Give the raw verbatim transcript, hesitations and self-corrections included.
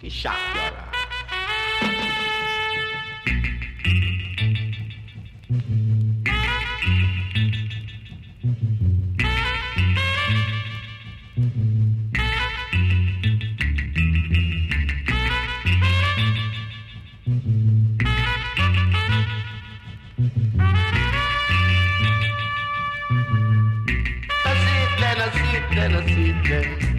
to shock your eye. Then I see it, then I see it, then.